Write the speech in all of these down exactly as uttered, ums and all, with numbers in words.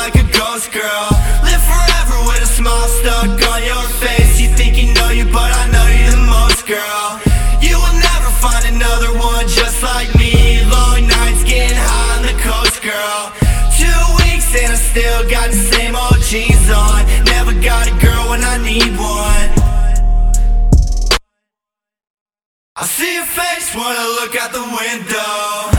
like a ghost, girl. Live forever with a smile stuck on your face. You think you know you, but I know you the most, girl. You will never find another one just like me. Long nights getting high on the coast, girl. Two weeks and I still got the same old jeans on. Never got a girl when I need one. I see your face when I look out the window.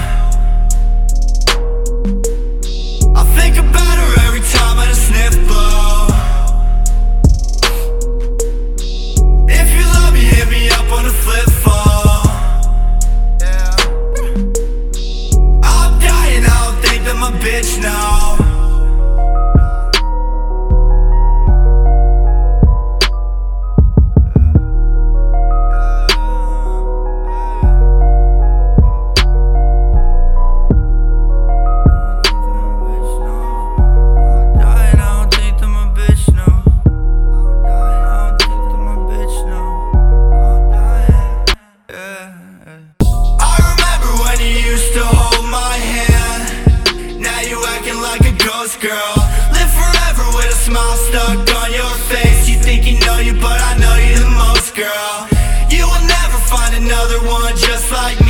I think about her every time I just sniff blow. If you love me, hit me up on the flip phone. Yeah. I'm dying, I don't think that my bitch know. Girl, live forever with a smile stuck on your face. You think you know you, but I know you the most, girl. You will never find another one just like me.